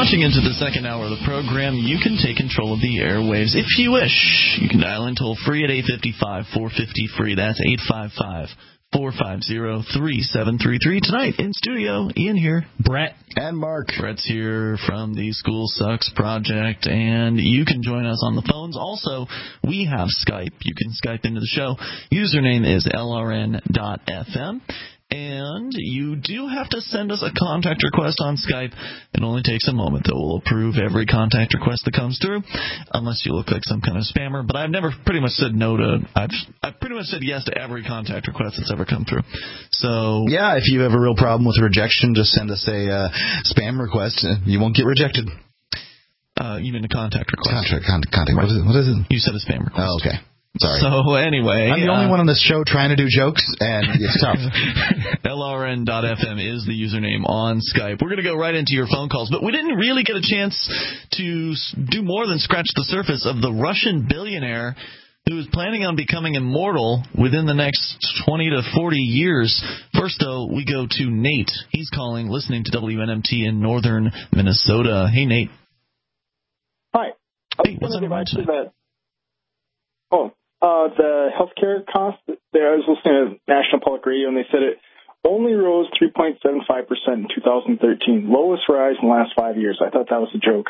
Launching into the second hour of the program, you can take control of the airwaves if you wish. You can dial in toll-free at 855-450-FREE. That's 855-450-3733. Tonight in studio, Ian here. Brett. And Mark. Brett's here from the School Sucks Project, and you can join us on the phones. Also, we have Skype. You can Skype into the show. Username is lrn.fm. And you do have to send us a contact request on Skype. It only takes a moment, though. We'll approve every contact request that comes through, unless you look like some kind of spammer. But I've never pretty much said no to. I've pretty much said yes to every contact request that's ever come through. So yeah, if you have a real problem with rejection, just send us a spam request. You won't get rejected. You mean a contact request? Contact. What is it? You said a spam request. Oh, okay. Sorry. So anyway, I'm the only one on this show trying to do jokes, and it's tough. LRN.FM is the username on Skype. We're going to go right into your phone calls, but we didn't really get a chance to do more than scratch the surface of the Russian billionaire who is planning on becoming immortal within the next 20 to 40 years. First, though, we go to Nate. He's calling, listening to WNMT in northern Minnesota. Hey, Nate. Hi. Hey, what's on your mind tonight? The healthcare costs. I was listening to National Public Radio, and they said it only rose 3.75% in 2013, lowest rise in the last 5 years. I thought that was a joke.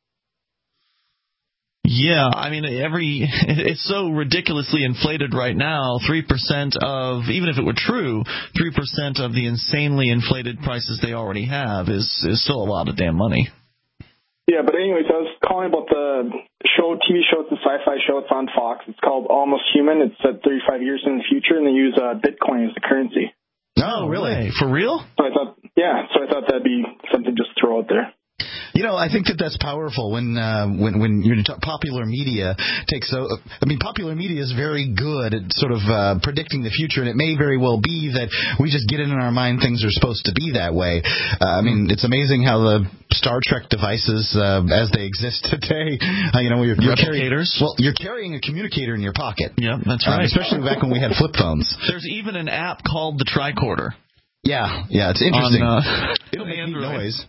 Yeah, I mean, it's so ridiculously inflated right now. 3% of, even if it were true, 3% of the insanely inflated prices they already have is still a lot of damn money. Yeah, but anyways, I was calling about the TV show. It's a sci-fi show. It's on Fox. It's called Almost Human. It's set 35 years in the future, and they use Bitcoin as the currency. Oh, really? For real? So I thought that'd be something just to throw out there. You know, I think that's powerful when popular media takes so. I mean, popular media is very good at sort of predicting the future, and it may very well be that we just get it in our mind things are supposed to be that way. I mean, it's amazing how the Star Trek devices, as they exist today, you're carrying a communicator in your pocket. Yeah, that's right. Especially back when we had flip phones. There's even an app called the Tricorder. Yeah, it's interesting. It'll make noise.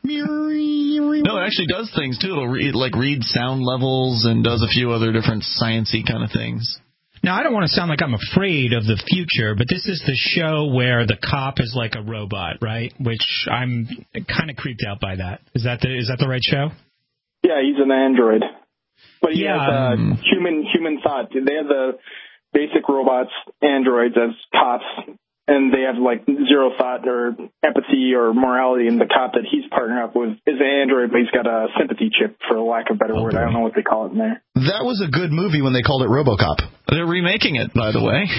No, it actually does things, too. It'll read sound levels and does a few other different science-y kind of things. Now, I don't want to sound like I'm afraid of the future, but this is the show where the cop is like a robot, right? Which I'm kind of creeped out by that. Is that the right show? Yeah, he's an android. But he has human thought. They have the basic robots, androids, as cops, and they have, like, zero thought or empathy or morality, and the cop that he's partnered up with is an android, but he's got a sympathy chip, for lack of a better word. I don't know what they call it in there. That was a good movie when they called it RoboCop. They're remaking it, by the way.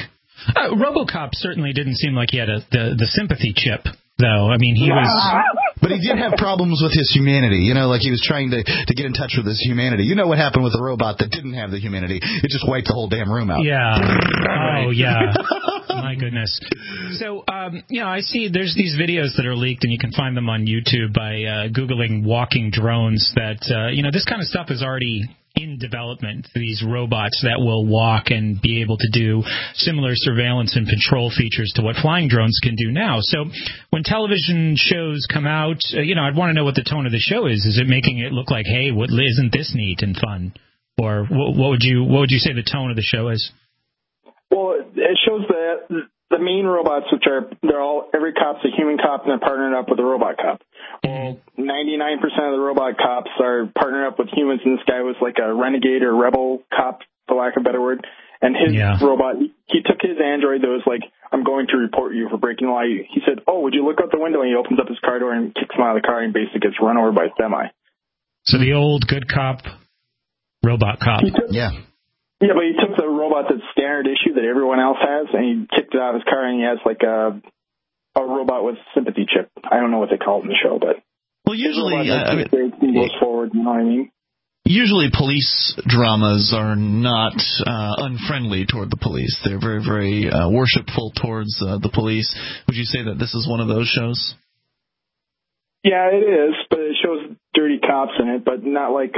RoboCop certainly didn't seem like he had the sympathy chip, though. I mean, he was... But he did have problems with his humanity, like he was trying to get in touch with his humanity. You know what happened with the robot that didn't have the humanity? It just wiped the whole damn room out. Yeah. Oh, yeah. My goodness. So, I see there's these videos that are leaked, and you can find them on YouTube by Googling walking drones that, this kind of stuff is already in development, these robots that will walk and be able to do similar surveillance and patrol features to what flying drones can do now. So when television shows come out, I'd want to know what the tone of the show is. Is it making it look like, hey, isn't this neat and fun? Or what would you say the tone of the show is? Well, it shows that the main robots, every cop's a human cop, and they're partnered up with a robot cop. Well, 99% of the robot cops are partnered up with humans, and this guy was like a renegade or rebel cop, for lack of a better word. And his robot, he took his android that was like, I'm going to report you for breaking the law. He said, would you look out the window? And he opens up his car door and kicks him out of the car and basically gets run over by a semi. So the old good cop, robot cop. Yeah, but he took the robot that's standard issue that everyone else has, and he kicked it out of his car, and he has like a robot with sympathy chip. I don't know what they call it in the show, but usually goes forward. You know what I mean? Usually, police dramas are not unfriendly toward the police. They're very, very worshipful towards the police. Would you say that this is one of those shows? Yeah, it is, but it shows dirty cops in it, but not like.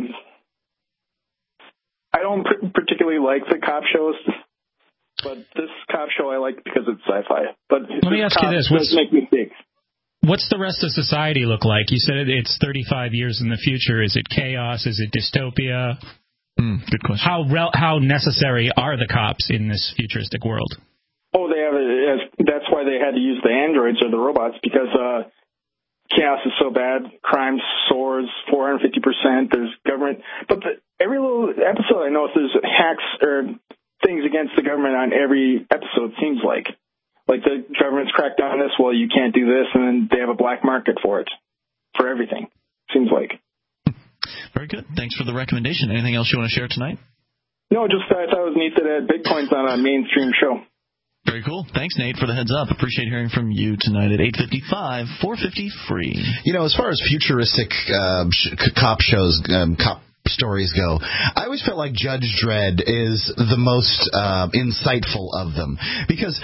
I don't particularly like the cop shows, but this cop show I like because it's sci-fi. But let me ask you this: make mistakes. what's the rest of society look like? You said it's 35 years in the future. Is it chaos? Is it dystopia? Good question. How necessary are the cops in this futuristic world? Oh, they have. That's why they had to use the androids or the robots, because chaos is so bad. Crime soars 450%. There's government, but every little episode I notice there's hacks or things against the government on every episode. Seems like the government's cracked down on this. Well, you can't do this, and then they have a black market for it, for everything. Seems like. Very good. Thanks for the recommendation. Anything else you want to share tonight? No, just I thought it was neat that it had Bitcoins on a mainstream show. Very cool. Thanks, Nate, for the heads up. Appreciate hearing from you tonight at 8:55, 450 free. As far as futuristic cop shows, cop stories go, I always felt like Judge Dredd is the most insightful of them, because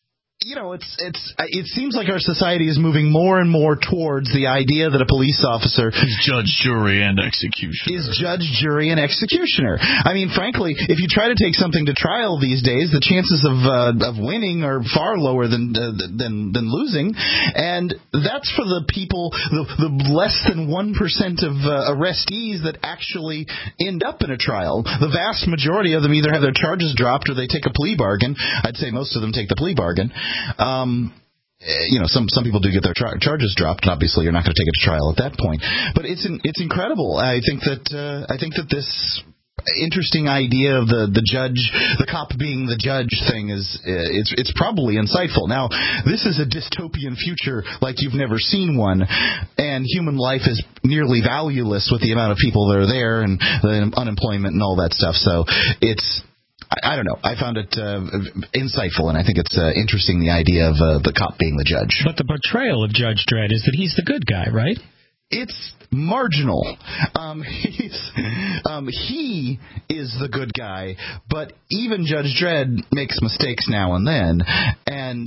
it seems like our society is moving more and more towards the idea that a police officer is judge, jury, and executioner. I mean, frankly, if you try to take something to trial these days, the chances of winning are far lower than losing, and that's for the people, the less than 1% of arrestees that actually end up in a trial. The vast majority of them either have their charges dropped or they take a plea bargain. I'd say most of them take the plea bargain. Some people do get their charges dropped, and obviously you're not going to take it to trial at that point. But it's incredible. I think that this interesting idea of the cop being the judge thing it's probably insightful. Now, this is a dystopian future like you've never seen one, and human life is nearly valueless with the amount of people that are there and the unemployment and all that stuff. So I don't know. I found it insightful, and I think it's interesting, the idea of the cop being the judge. But the portrayal of Judge Dredd is that he's the good guy, right? It's marginal. He is the good guy, but even Judge Dredd makes mistakes now and then, and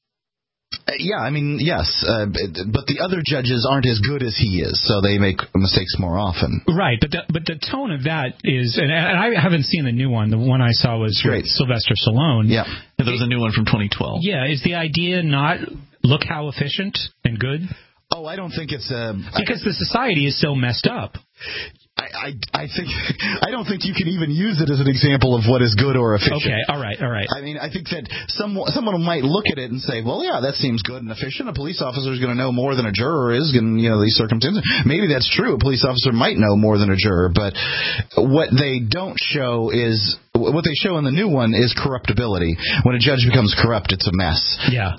yes, but the other judges aren't as good as he is, so they make mistakes more often. Right, but the tone of that is, and I haven't seen the new one. The one I saw was with Sylvester Stallone. Yeah, there was a new one from 2012. Yeah, is the idea not look how efficient and good? Oh, I don't think it's because the society is so messed up. I don't think you can even use it as an example of what is good or efficient. Okay, all right. I mean, I think that someone might look at it and say, well, yeah, that seems good and efficient. A police officer is going to know more than a juror is in these circumstances. Maybe that's true. A police officer might know more than a juror, but what they don't show is what they show in the new one is corruptibility. When a judge becomes corrupt, it's a mess. Yeah.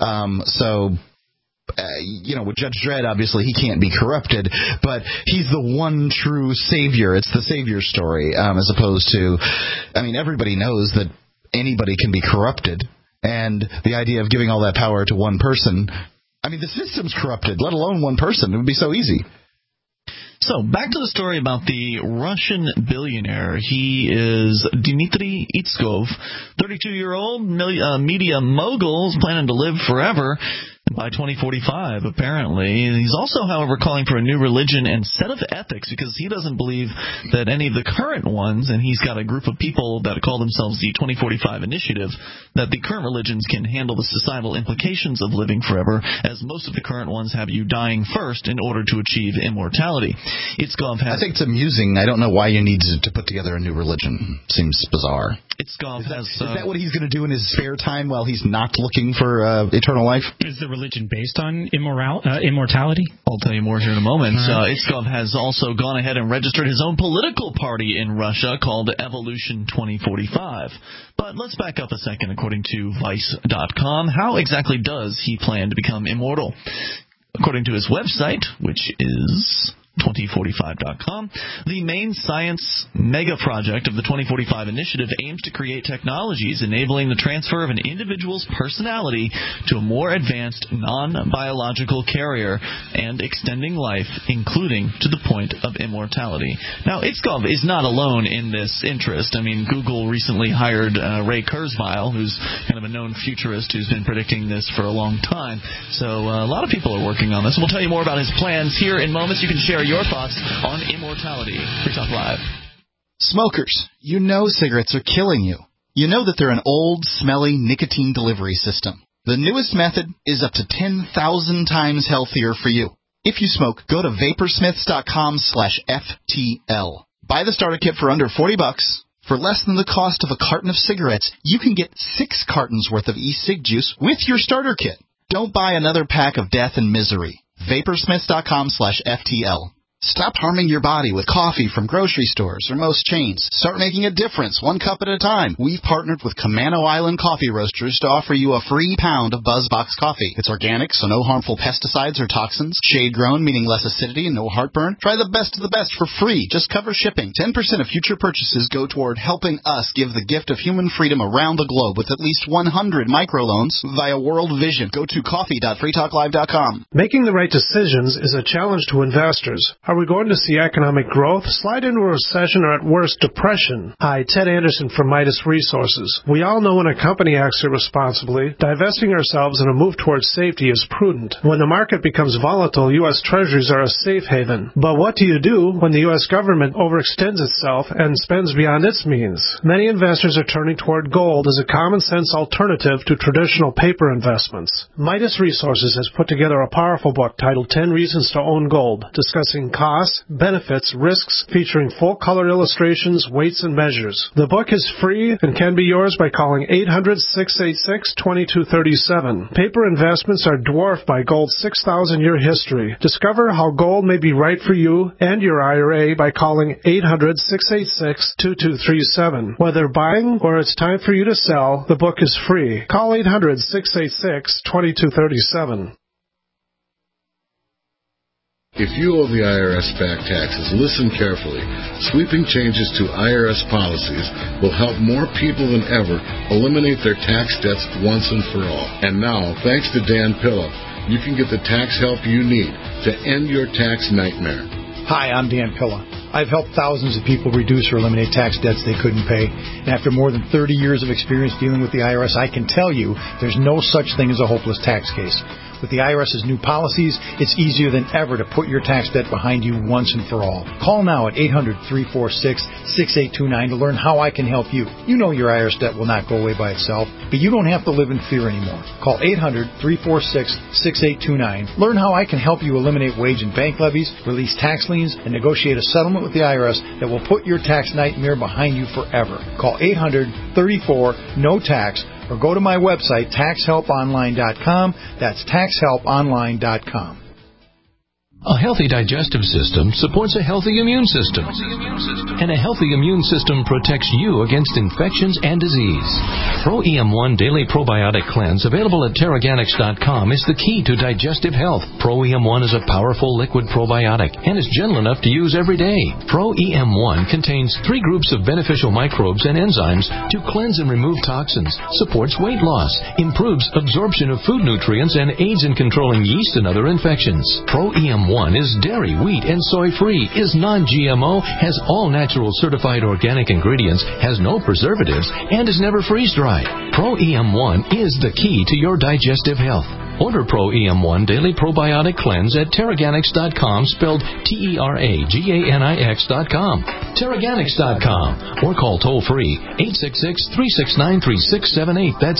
With Judge Dredd, obviously, he can't be corrupted, but he's the one true savior. It's the savior story, as opposed to, everybody knows that anybody can be corrupted, and the idea of giving all that power to one person, the system's corrupted, let alone one person. It would be so easy. So, back to the story about the Russian billionaire. He is Dmitry Itskov, 32-year-old media mogul, is planning to live forever by 2045, apparently. He's also, however, calling for a new religion and set of ethics, because he doesn't believe that any of the current ones, and he's got a group of people that call themselves the 2045 Initiative, that the current religions can handle the societal implications of living forever, as most of the current ones have you dying first in order to achieve immortality. I think it's amusing. I don't know why you need to put together a new religion. Seems bizarre. Is that what he's going to do in his spare time while he's not looking for eternal life? Is the religion based on immortality? I'll tell you more here in a moment. Itskov has also gone ahead and registered his own political party in Russia called Evolution 2045. But let's back up a second. According to Vice.com, how exactly does he plan to become immortal? According to his website, which is 2045.com, the main science mega project of the 2045 Initiative aims to create technologies enabling the transfer of an individual's personality to a more advanced non-biological carrier and extending life, including to the point of immortality. Now, Itskov is not alone in this interest. Google recently hired Ray Kurzweil, who's kind of a known futurist who's been predicting this for a long time. So a lot of people are working on this. We'll tell you more about his plans here in moments. You can share your thoughts on immortality. Free Talk Live. Smokers, cigarettes are killing you. You know that they're an old, smelly nicotine delivery system. The newest method is up to 10,000 times healthier for you. If you smoke, go to vaporsmiths.com/FTL. Buy the starter kit for under $40. For less than the cost of a carton of cigarettes, you can get 6 cartons worth of e-cig juice with your starter kit. Don't buy another pack of death and misery. Vaporsmiths.com/FTL. Stop harming your body with coffee from grocery stores or most chains. Start making a difference, 1 cup at a time. We've partnered with Camano Island Coffee Roasters to offer you a free pound of BuzzBox coffee. It's organic, so no harmful pesticides or toxins. Shade-grown, meaning less acidity and no heartburn. Try the best of the best for free. Just cover shipping. 10% of future purchases go toward helping us give the gift of human freedom around the globe with at least 100 microloans via World Vision. Go to coffee.freetalklive.com. Making the right decisions is a challenge to investors. Are we going to see economic growth, slide into a recession, or at worst, depression? Hi, Ted Anderson from Midas Resources. We all know when a company acts irresponsibly, divesting ourselves in a move towards safety is prudent. When the market becomes volatile, U.S. Treasuries are a safe haven. But what do you do when the U.S. government overextends itself and spends beyond its means? Many investors are turning toward gold as a common-sense alternative to traditional paper investments. Midas Resources has put together a powerful book titled 10 Reasons to Own Gold, discussing costs, benefits, risks, featuring full-color illustrations, weights, and measures. The book is free and can be yours by calling 800-686-2237. Paper investments are dwarfed by gold's 6,000-year history. Discover how gold may be right for you and your IRA by calling 800-686-2237. Whether buying or it's time for you to sell, the book is free. Call 800-686-2237. If you owe the IRS back taxes, listen carefully. Sweeping changes to IRS policies will help more people than ever eliminate their tax debts once and for all. And now, thanks to Dan Pilla, you can get the tax help you need to end your tax nightmare. Hi, I'm Dan Pilla. I've helped thousands of people reduce or eliminate tax debts they couldn't pay. And after more than 30 years of experience dealing with the IRS, I can tell you there's no such thing as a hopeless tax case. With the IRS's new policies, it's easier than ever to put your tax debt behind you once and for all. Call now at 800-346-6829 to learn how I can help you. You know your IRS debt will not go away by itself, but you don't have to live in fear anymore. Call 800-346-6829. Learn how I can help you eliminate wage and bank levies, release tax liens, and negotiate a settlement with the IRS that will put your tax nightmare behind you forever. Call 800-34-NO-TAX or go to my website, taxhelponline.com. That's taxhelponline.com. A healthy digestive system supports a healthy immune system. And a healthy immune system protects you against infections and disease. Pro-EM1 Daily Probiotic Cleanse, available at Teraganix.com, is the key to digestive health. Pro-EM1 is a powerful liquid probiotic and is gentle enough to use every day. Pro-EM1 contains 3 groups of beneficial microbes and enzymes to cleanse and remove toxins, supports weight loss, improves absorption of food nutrients, and aids in controlling yeast and other infections. Pro-EM1 is dairy, wheat, and soy-free, is non-GMO, has all natural certified organic ingredients, has no preservatives, and is never freeze-dried. Pro-EM1 is the key to your digestive health. Order Pro-EM1 Daily Probiotic Cleanse at Teraganix.com, spelled Teraganix.com. Teraganix.com. Or call toll-free 866-369-3678. That's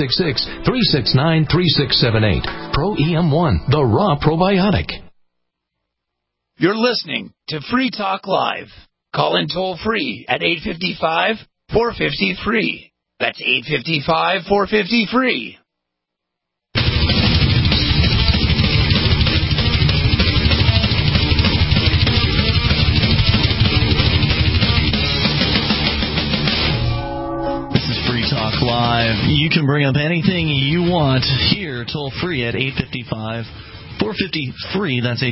866-369-3678. Pro-EM1, the raw probiotic. You're listening to Free Talk Live. Call in toll-free at 855-450-FREE. That's 855-450-FREE. This is Free Talk Live. You can bring up anything you want here toll-free at 855-450-FREE. That's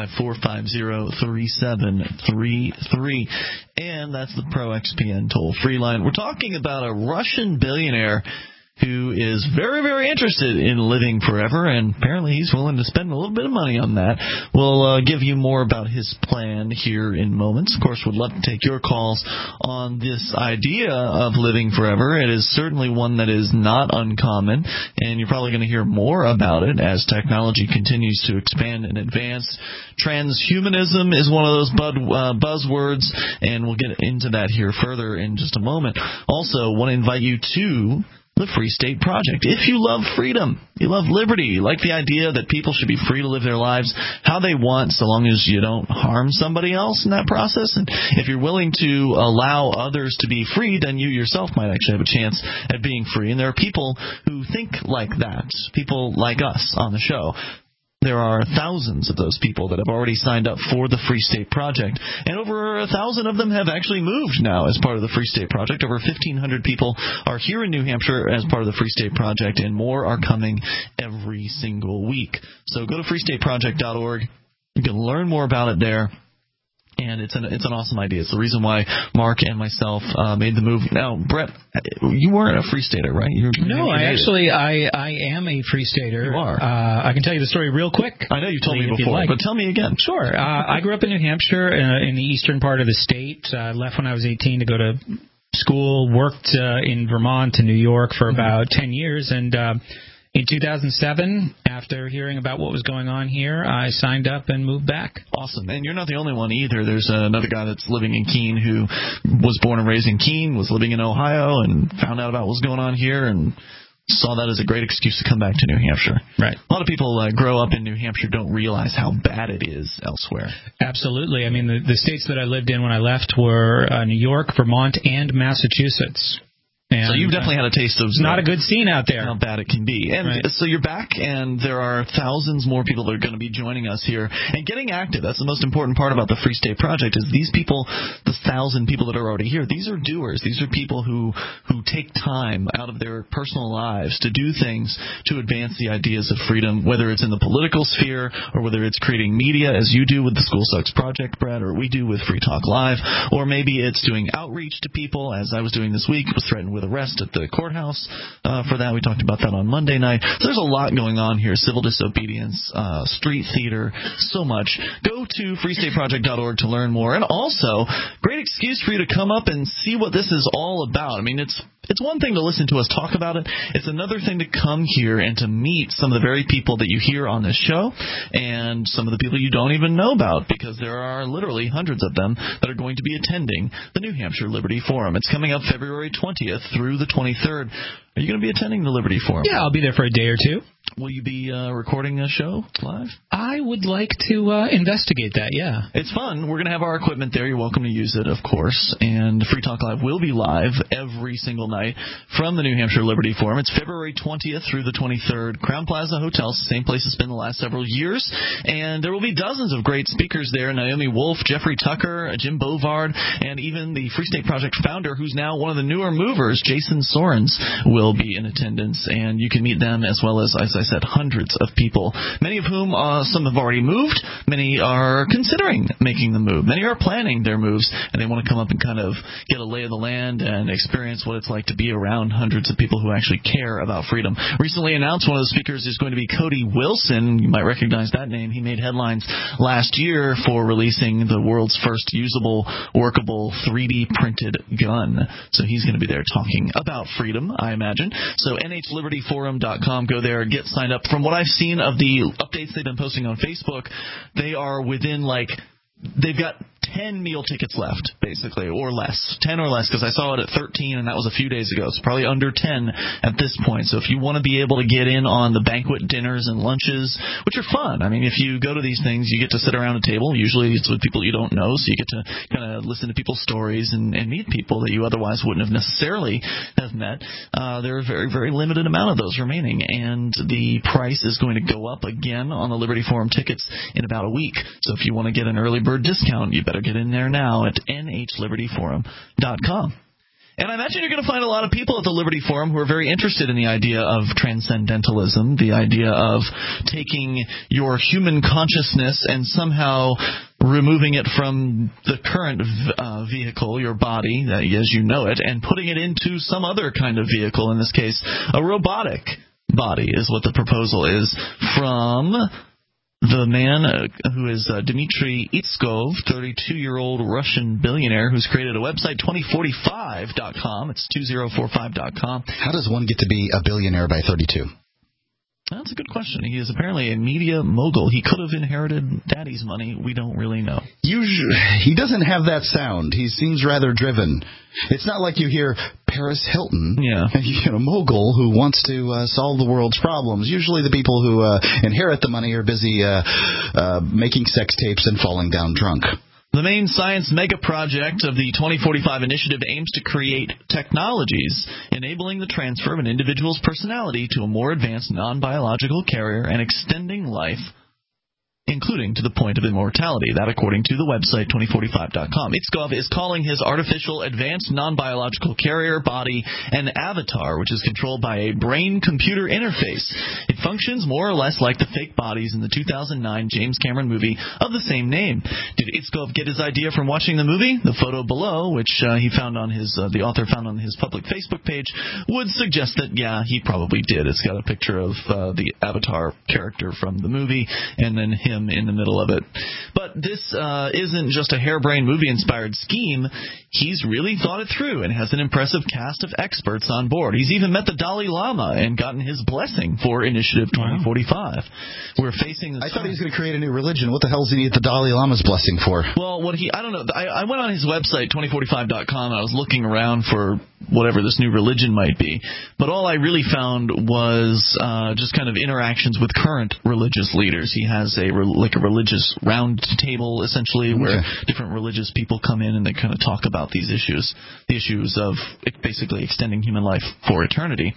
855-450-3733. And that's the ProXPN toll-free line. We're talking about a Russian billionaire who is very, very interested in living forever, and apparently he's willing to spend a little bit of money on that. We'll give you more about his plan here in moments. Of course, we'd love to take your calls on this idea of living forever. It is certainly one that is not uncommon, and you're probably going to hear more about it as technology continues to expand and advance. Transhumanism is one of those buzzwords, and we'll get into that here further in just a moment. Also, want to invite you to the Free State Project. If you love freedom, you love liberty, you like the idea that people should be free to live their lives how they want so long as you don't harm somebody else in that process, and if you're willing to allow others to be free, then you yourself might actually have a chance at being free. And there are people who think like that, people like us on the show. There are thousands of those people that have already signed up for the Free State Project, and over 1,000 of them have actually moved now as part of the Free State Project. Over 1,500 people are here in New Hampshire as part of the Free State Project, and more are coming every single week. So go to freestateproject.org. You can learn more about it there. And it's an awesome idea. It's the reason why Mark and myself made the move. Now, Brett, you weren't a Free Stater, right? I am a Free Stater. You are. I can tell you the story real quick. I know you told me before, but tell me again. Sure. I grew up in New Hampshire, in the eastern part of the state. Left when I was 18 to go to school. Worked in Vermont and New York for about 10 years, and in 2007, after hearing about what was going on here, I signed up and moved back. Awesome. And you're not the only one either. There's another guy that's living in Keene who was born and raised in Keene, was living in Ohio, and found out about what was going on here and saw that as a great excuse to come back to New Hampshire. Right. A lot of people grow up in New Hampshire, don't realize how bad it is elsewhere. Absolutely. I mean, the states that I lived in when I left were New York, Vermont, and Massachusetts. And, so you've definitely had a taste of not a good scene out there. How bad it can be. And so you're back, and there are thousands more people that are going to be joining us here and getting active. That's the most important part about the Free State Project is these people, the 1,000 people that are already here, these are doers. These are people who take time out of their personal lives to do things to advance the ideas of freedom, whether it's in the political sphere or whether it's creating media, as you do with the School Sucks Project, Brad, or we do with Free Talk Live, or maybe it's doing outreach to people, as I was doing this week, was threatened with arrest at the courthouse for that. We talked about that on Monday night. So there's a lot going on here. Civil disobedience, street theater, so much. Go to freestateproject.org to learn more. And also, great excuse for you to come up and see what this is all about. I mean, it's one thing to listen to us talk about it. It's another thing to come here and to meet some of the very people that you hear on this show and some of the people you don't even know about, because there are literally hundreds of them that are going to be attending the New Hampshire Liberty Forum. It's coming up February 20th through the 23rd. Are you going to be attending the Liberty Forum? Yeah, I'll be there for a day or two. Will you be recording a show live? I would like to investigate that, yeah. It's fun. We're going to have our equipment there. You're welcome to use it, of course. And Free Talk Live will be live every single night from the New Hampshire Liberty Forum. It's February 20th through the 23rd. Crown Plaza Hotel, same place it's been the last several years. And there will be dozens of great speakers there. Naomi Wolf, Jeffrey Tucker, Jim Bovard, and even the Free State Project founder, who's now one of the newer movers, Jason Sorens, will be in attendance. And you can meet them as well as I said, hundreds of people, many of whom some have already moved. Many are considering making the move. Many are planning their moves, and they want to come up and kind of get a lay of the land and experience what it's like to be around hundreds of people who actually care about freedom. Recently announced, one of the speakers is going to be Cody Wilson. You might recognize that name. He made headlines last year for releasing the world's first usable, workable 3D printed gun. So he's going to be there talking about freedom, I imagine. So NHLibertyForum.com. Go there, get signed up. From what I've seen of the updates they've been posting on Facebook, they are within they've got 10 meal tickets left, basically, or less. 10 or less, because I saw it at 13, and that was a few days ago. So probably under 10 at this point. So if you want to be able to get in on the banquet dinners and lunches, which are fun. I mean, if you go to these things, you get to sit around a table. Usually it's with people you don't know, so you get to kind of listen to people's stories and meet people that you otherwise wouldn't have necessarily have met. There are a very, very limited amount of those remaining, and the price is going to go up again on the Liberty Forum tickets in about a week. So if you want to get an early bird discount, you better get in there now at NHLibertyForum.com. And I imagine you're going to find a lot of people at the Liberty Forum who are very interested in the idea of transcendentalism, the idea of taking your human consciousness and somehow removing it from the current vehicle, your body, as you know it, and putting it into some other kind of vehicle, in this case, a robotic body is what the proposal is from the man who is Dmitry Itskov, 32-year-old Russian billionaire who's created a website, 2045.com. It's 2045.com. How does one get to be a billionaire by 32? That's a good question. He is apparently a media mogul. He could have inherited Daddy's money. We don't really know. Usually, he doesn't have that sound. He seems rather driven. It's not like you hear Paris Hilton, a mogul who wants to solve the world's problems. Usually the people who inherit the money are busy making sex tapes and falling down drunk. The main science mega project of the 2045 initiative aims to create technologies enabling the transfer of an individual's personality to a more advanced non-biological carrier and extending life, including to the point of immortality. That according to the website 2045.com. Itzkov is calling his artificial advanced non-biological carrier body an avatar, which is controlled by a brain-computer interface. It functions more or less like the fake bodies in the 2009 James Cameron movie of the same name. Did Itzkov get his idea from watching the movie? The photo below, which he found on the author found on his public Facebook page, would suggest that, he probably did. It's got a picture of the avatar character from the movie, and then him in the middle of it. But this isn't just a harebrained movie-inspired scheme. He's really thought it through and has an impressive cast of experts on board. He's even met the Dalai Lama and gotten his blessing for Initiative 2045. We're facing this. I thought he was going to create a new religion. What the hell does he need the Dalai Lama's blessing for? Well, I don't know. I went on his website, 2045.com, and I was looking around for whatever this new religion might be. But all I really found was just kind of interactions with current religious leaders. He has a religious round table, essentially, where different religious people come in and they kind of talk about these issues, the issues of basically extending human life for eternity.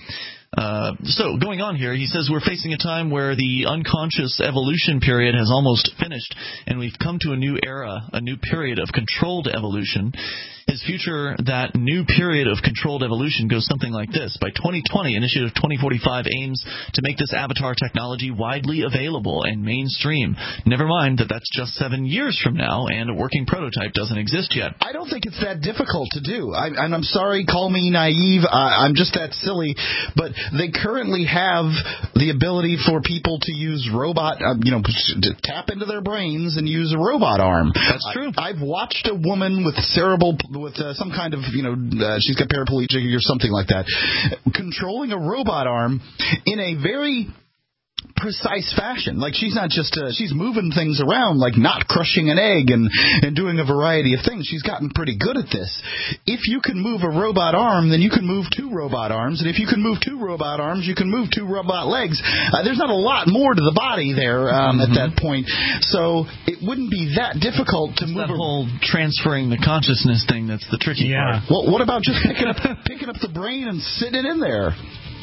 So going on here, he says we're facing a time where the unconscious evolution period has almost finished, and we've come to a new era, a new period of controlled evolution. His future, that new period of controlled evolution, goes something like this. By 2020, Initiative 2045 aims to make this avatar technology widely available and mainstream. Never mind that that's just 7 years from now, and a working prototype doesn't exist yet. I don't think it's that difficult to do. And I'm sorry, call me naive. I'm just that silly. But they currently have the ability for people to use robot, to tap into their brains and use a robot arm. That's true. I've watched a woman with some kind of, she's got paraplegic or something like that, controlling a robot arm in a very precise fashion. Like, she's not just she's moving things around, like not crushing an egg and doing a variety of things. She's gotten pretty good at this. If you can move a robot arm, then you can move 2 robot arms, and if you can move 2 robot arms, you can move 2 robot legs. There's not a lot more to the body there at that point, so it wouldn't be that difficult to move. That whole transferring the consciousness thing, that's the tricky part. Well, what about just picking up the brain and sitting it in there?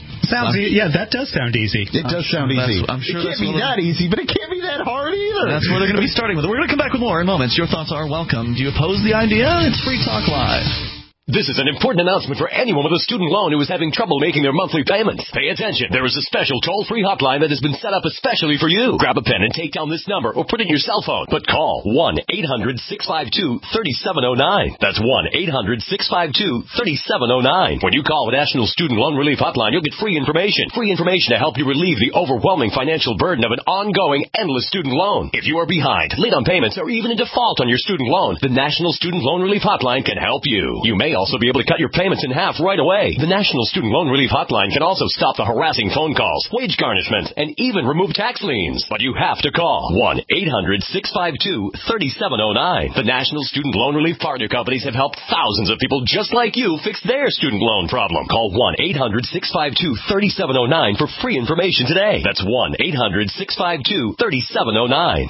That does sound easy. It does sound easy. I'm sure it can't be that easy, but it can't be that hard either. That's where they're going to be starting with. We're going to come back with more in moments. Your thoughts are welcome. Do you oppose the idea? It's Free Talk Live. This is an important announcement for anyone with a student loan who is having trouble making their monthly payments. Pay attention. There is a special toll-free hotline that has been set up especially for you. Grab a pen and take down this number or put it in your cell phone. But call 1-800-652-3709. That's 1-800-652-3709. When you call the National Student Loan Relief Hotline, you'll get free information. Free information to help you relieve the overwhelming financial burden of an ongoing, endless student loan. If you are behind, late on payments, or even in default on your student loan, the National Student Loan Relief Hotline can help you. You may also be able to cut your payments in half right away. The National Student Loan Relief Hotline can also stop the harassing phone calls, wage garnishments, and even remove tax liens. But you have to call 1-800-652-3709. The National Student Loan Relief Partner Companies have helped thousands of people just like you fix their student loan problem. Call 1-800-652-3709 for free information today. That's 1-800-652-3709.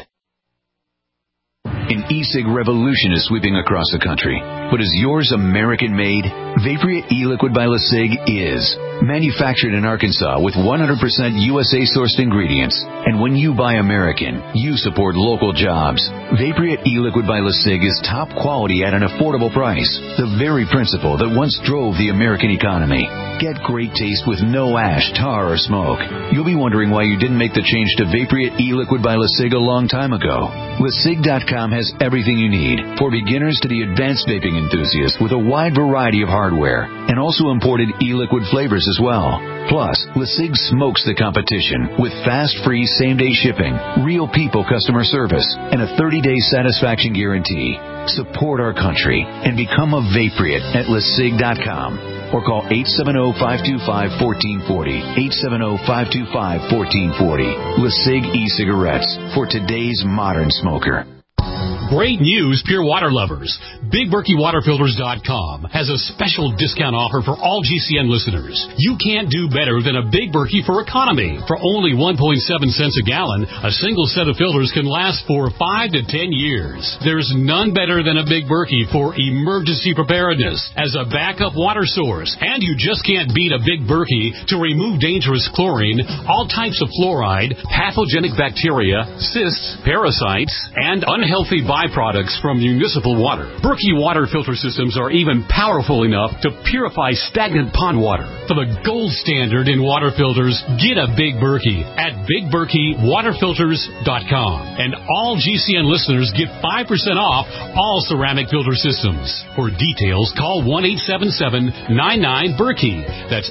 An e-cig revolution is sweeping across the country. But is yours American-made? Vaporeat e-liquid by LeSig is. Manufactured in Arkansas with 100% USA-sourced ingredients. And when you buy American, you support local jobs. Vaporeat e-liquid by LeSig is top quality at an affordable price. The very principle that once drove the American economy. Get great taste with no ash, tar, or smoke. You'll be wondering why you didn't make the change to Vaporeat e-liquid by LeSig a long time ago. LeSig.com has everything you need, for beginners to the advanced vaping enthusiast, with a wide variety of hardware, and also imported e-liquid flavors as well. Plus, LeSig smokes the competition with fast, free, same-day shipping, real people customer service, and a 30-day satisfaction guarantee. Support our country and become a Vaporeat at LeSig.com. or call 870-525-1440. 870-525-1440. LeSig e-cigarettes for today's modern smoker. Great news, pure water lovers. BigBerkeyWaterFilters.com has a special discount offer for all GCN listeners. You can't do better than a Big Berkey for economy. For only 1.7 cents a gallon, a single set of filters can last for 5 to 10 years. There's none better than a Big Berkey for emergency preparedness as a backup water source. And you just can't beat a Big Berkey to remove dangerous chlorine, all types of fluoride, pathogenic bacteria, cysts, parasites, and unhealthy byproducts from municipal water. Berkey water filter systems are even powerful enough to purify stagnant pond water. For the gold standard in water filters, get a Big Berkey at BigBerkeyWaterFilters.com. And all GCN listeners get 5% off all ceramic filter systems. For details, call 1-877-99-BERKEY. That's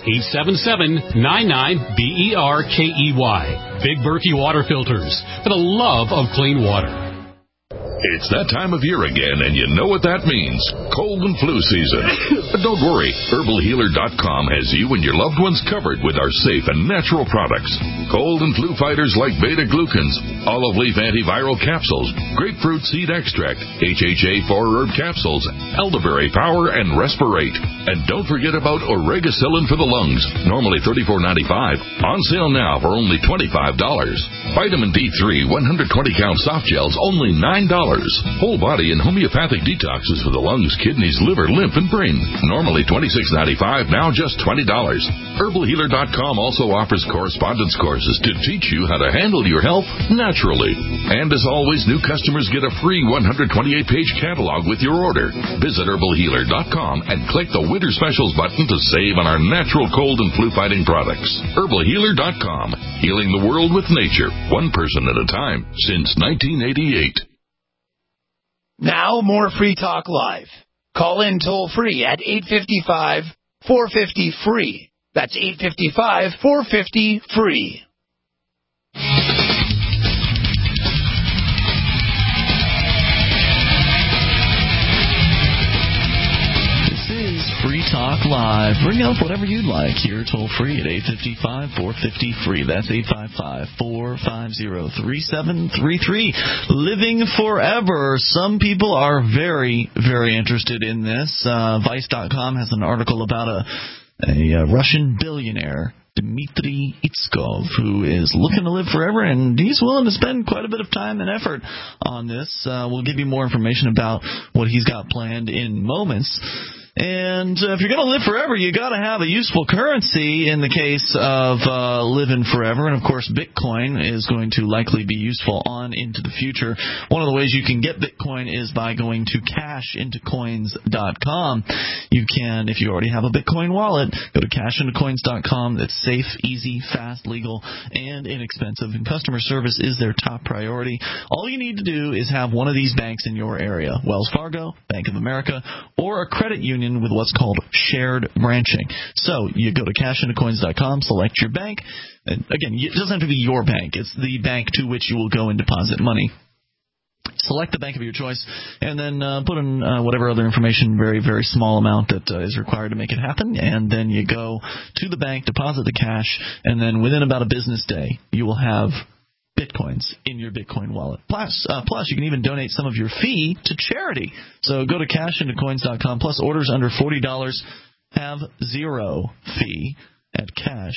877-99-BERKEY. Big Berkey Water Filters, for the love of clean water. It's that time of year again, and you know what that means. Cold and flu season. But don't worry. HerbalHealer.com has you and your loved ones covered with our safe and natural products. Cold and flu fighters like beta-glucans, olive leaf antiviral capsules, grapefruit seed extract, HHA 4-herb capsules, elderberry power, and Respirate. And don't forget about Oregacillin for the lungs, normally $34.95. On sale now for only $25. Vitamin D3 120-count soft gels, only $9. Whole body and homeopathic detoxes for the lungs, kidneys, liver, lymph, and brain. Normally $26.95, now just $20. HerbalHealer.com also offers correspondence courses to teach you how to handle your health naturally. And as always, new customers get a free 128-page catalog with your order. Visit HerbalHealer.com and click the Winter Specials button to save on our natural cold and flu-fighting products. HerbalHealer.com, healing the world with nature, one person at a time, since 1988. Now, more Free Talk Live. Call in toll-free at 855-450-FREE. That's 855-450-FREE. Free Talk Live. Bring up whatever you'd like here, toll free at 855-450-FREE. That's 855-450-3733. Living forever. Some people are very, very interested in this. Vice.com has an article about a Russian billionaire, Dmitry Itskov, who is looking to live forever, and he's willing to spend quite a bit of time and effort on this. We'll give you more information about what he's got planned in moments. And if you're going to live forever, you got to have a useful currency in the case of living forever. And, of course, Bitcoin is going to likely be useful on into the future. One of the ways you can get Bitcoin is by going to cashintocoins.com. You can, if you already have a Bitcoin wallet, go to cashintocoins.com. That's safe, easy, fast, legal, and inexpensive. And customer service is their top priority. All you need to do is have one of these banks in your area, Wells Fargo, Bank of America, or a credit union with what's called shared branching. So you go to cashintocoins.com, select your bank. And again, it doesn't have to be your bank. It's the bank to which you will go and deposit money. Select the bank of your choice, and then put in whatever other information, very, very small amount that is required to make it happen. And then you go to the bank, deposit the cash, and then within about a business day, you will have Bitcoins in your Bitcoin wallet. Plus, you can even donate some of your fee to charity. So go to cashintocoins.com. Plus, orders under $40 have zero fee at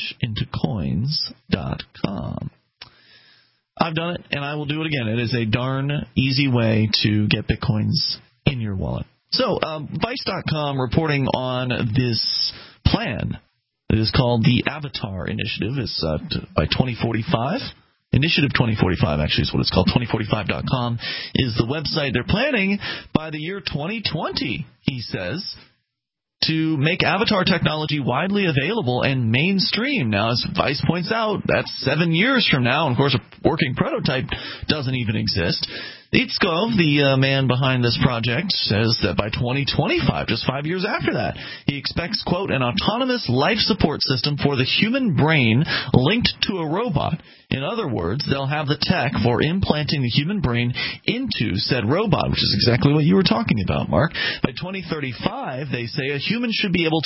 cashintocoins.com. I've done it, and I will do it again. It is a darn easy way to get Bitcoins in your wallet. So, Vice.com reporting on this plan. It is called the Avatar Initiative. It's by 2045. Initiative 2045, actually, is what it's called. 2045.com is the website. They're planning by the year 2020, he says, to make avatar technology widely available and mainstream. Now, as Vice points out, that's 7 years from now. And, of course, a working prototype doesn't even exist. Itskov, the man behind this project, says that by 2025, just 5 years after that, he expects, quote, an autonomous life support system for the human brain linked to a robot. In other words, they'll have the tech for implanting the human brain into said robot, which is exactly what you were talking about, Mark. By 2035, they say a human should be able to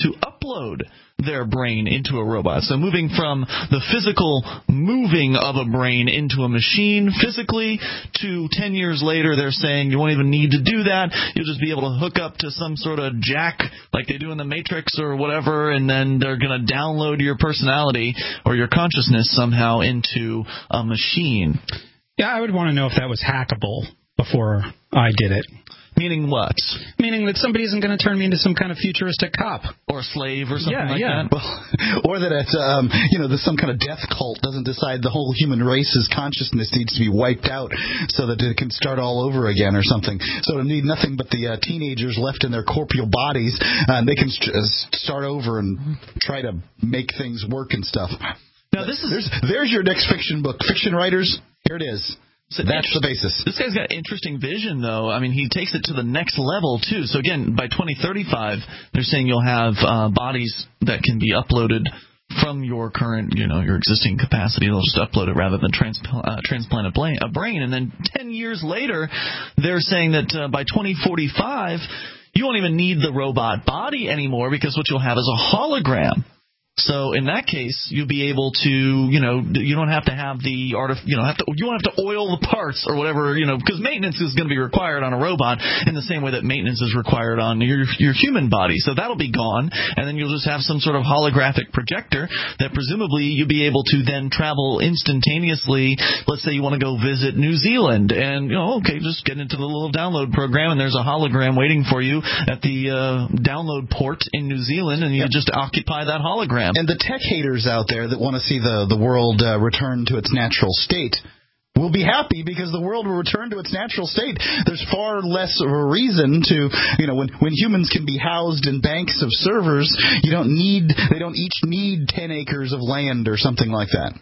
upload their brain into a robot. So moving from the physical moving of a brain into a machine physically to 10 years later, they're saying you won't even need to do that. You'll just be able to hook up to some sort of jack like they do in the Matrix or whatever, and then they're going to download your personality or your consciousness somehow into a machine. Yeah, I would want to know if that was hackable before I did it. Meaning what? Meaning that somebody isn't going to turn me into some kind of futuristic cop. Or a slave or something like that? Well, or that it's, there's some kind of death cult doesn't decide the whole human race's consciousness needs to be wiped out so that it can start all over again or something. So it'll need nothing but the teenagers left in their corporeal bodies, and they can start over and try to make things work and stuff. Now, there's your next fiction book. Fiction writers, here it is. So that's the basis. This guy's got interesting vision, though. I mean, he takes it to the next level, too. So, again, by 2035, they're saying you'll have bodies that can be uploaded from your current, your existing capacity. They'll just upload it rather than transplant a brain. And then 10 years later, they're saying that by 2045, you won't even need the robot body anymore because what you'll have is a hologram. So in that case, you'll be able to, you don't have to have the you won't have to oil the parts or whatever, because maintenance is going to be required on a robot in the same way that maintenance is required on your human body. So that'll be gone, and then you'll just have some sort of holographic projector that presumably you'll be able to then travel instantaneously. Let's say you want to go visit New Zealand, and just get into the little download program, and there's a hologram waiting for you at the download port in New Zealand, and you just occupy that hologram. And the tech haters out there that want to see the world return to its natural state will be happy because the world will return to its natural state. There's far less of a reason to, when humans can be housed in banks of servers, they don't each need 10 acres of land or something like that.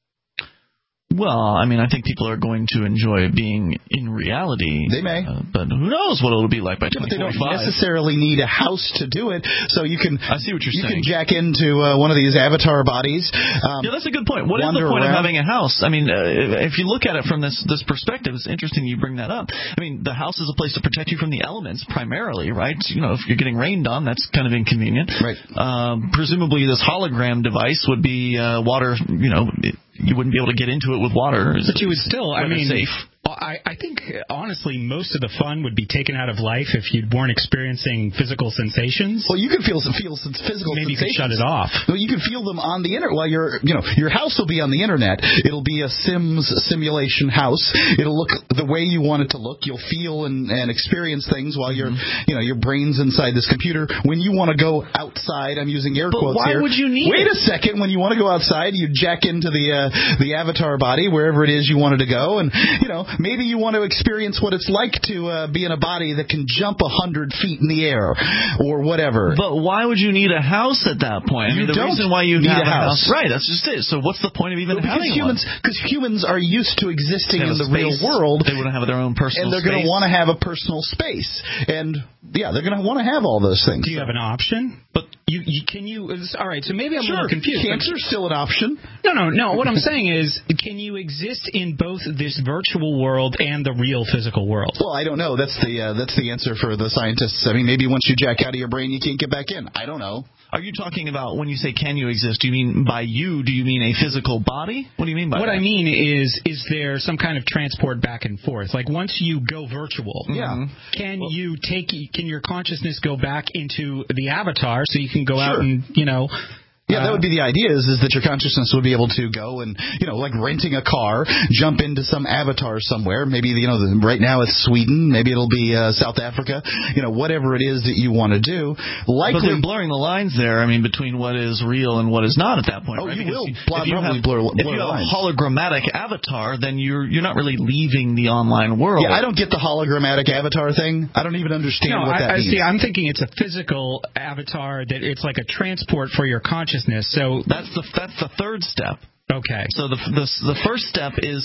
Well, I mean, I think people are going to enjoy being in reality. They may. But who knows what it'll be like by 2045. But they don't necessarily need a house to do it. So you can. I see what you're saying. You can jack into one of these avatar bodies. That's a good point. What is the point of having a house? I mean, if you look at it from this perspective, it's interesting you bring that up. I mean, the house is a place to protect you from the elements primarily, right? If you're getting rained on, that's kind of inconvenient. Right. Presumably this hologram device would be water, you wouldn't be able to get into it with water. But you would still, safe. I think, honestly, most of the fun would be taken out of life if you weren't experiencing physical sensations. Well, you can feel physical Maybe sensations. You could shut it off. Well, you can feel them on the internet. While your house will be on the internet. It'll be a Sims simulation house. It'll look the way you want it to look. You'll feel and experience things while your brain's inside this computer. When you want to go outside, I'm using air quotes here. Why would you need Wait a second. When you want to go outside, you jack into the avatar body, wherever it is you wanted to go, and, maybe you want to experience what it's like to be in a body that can jump 100 feet in the air or whatever. But why would you need a house at that point? The reason why you need a house. Right, that's just it. So what's the point of even having one? Because humans are used to existing in the real world. They wouldn't have their own personal space. And they're going to want to have a personal space. And, they're going to want to have all those things. Do you have an option? But all right, so maybe I'm a little confused. Cancer's still an option. No. What I'm saying is, can you exist in both this virtual world and the real physical world? Well, I don't know. That's the answer for the scientists. I mean, maybe once you jack out of your brain, you can't get back in. I don't know. Are you talking about when you say can you exist, do you mean do you mean a physical body? What do you mean by that? What I mean is there some kind of transport back and forth? Like once you go virtual, can your consciousness go back into the avatar so you can go out and, Yeah, that would be the idea, is that your consciousness would be able to go and, like renting a car, jump into some avatar somewhere. Maybe, right now it's Sweden. Maybe it'll be South Africa. Whatever it is that you want to do. But they're blurring the lines there, between what is real and what is not at that point. Oh, right? you will probably blur If you have a hologrammatic avatar, then you're not really leaving the online world. Yeah, I don't get the hologrammatic avatar thing. I don't even understand what that means. See, I'm thinking it's a physical avatar, that it's like a transport for your consciousness. So that's the third step. Okay. So the first step is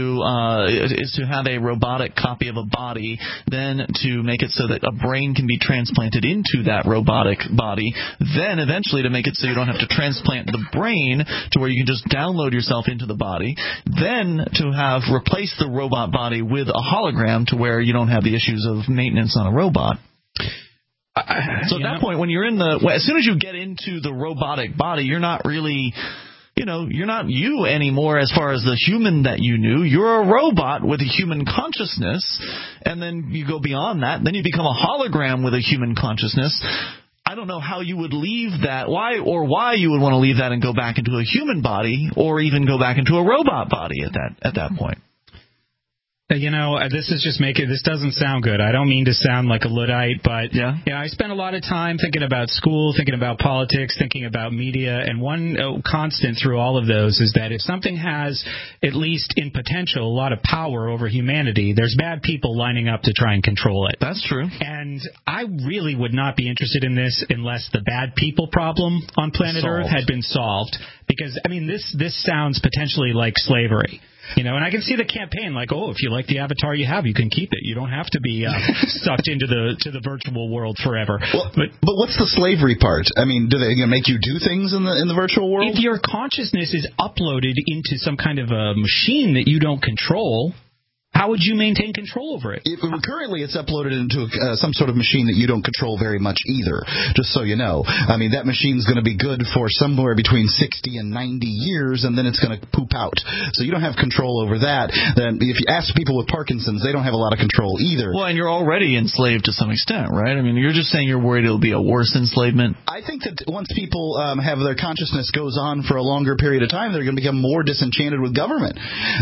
to have a robotic copy of a body, then to make it so that a brain can be transplanted into that robotic body, then eventually to make it so you don't have to transplant the brain to where you can just download yourself into the body, then to have replaced the robot body with a hologram to where you don't have the issues of maintenance on a robot. So at that point, when you're as soon as you get into the robotic body, you're not really, you're not you anymore as far as the human that you knew. You're a robot with a human consciousness, and then you go beyond that. Then you become a hologram with a human consciousness. I don't know how you would leave that, why you would want to leave that and go back into a human body, or even go back into a robot body at that point. This is just this doesn't sound good. I don't mean to sound like a Luddite, but I spend a lot of time thinking about school, thinking about politics, thinking about media, and one constant through all of those is that if something has, at least in potential, a lot of power over humanity, there's bad people lining up to try and control it. That's true. And I really would not be interested in this unless the bad people problem on planet Earth had been solved. Because, this sounds potentially like slavery. And I can see the campaign like, if you like the avatar you have, you can keep it. You don't have to be sucked into the virtual world forever. Well, but what's the slavery part? Do they make you do things in the virtual world? If your consciousness is uploaded into some kind of a machine that you don't control, how would you maintain control over it? Currently, it's uploaded into some sort of machine that you don't control very much either, just so you know. That machine's going to be good for somewhere between 60 and 90 years, and then it's going to poop out. So you don't have control over that. Then if you ask people with Parkinson's, they don't have a lot of control either. Well, and you're already enslaved to some extent, right? You're just saying you're worried it'll be a worse enslavement. I think that once people have their consciousness goes on for a longer period of time, they're going to become more disenchanted with government.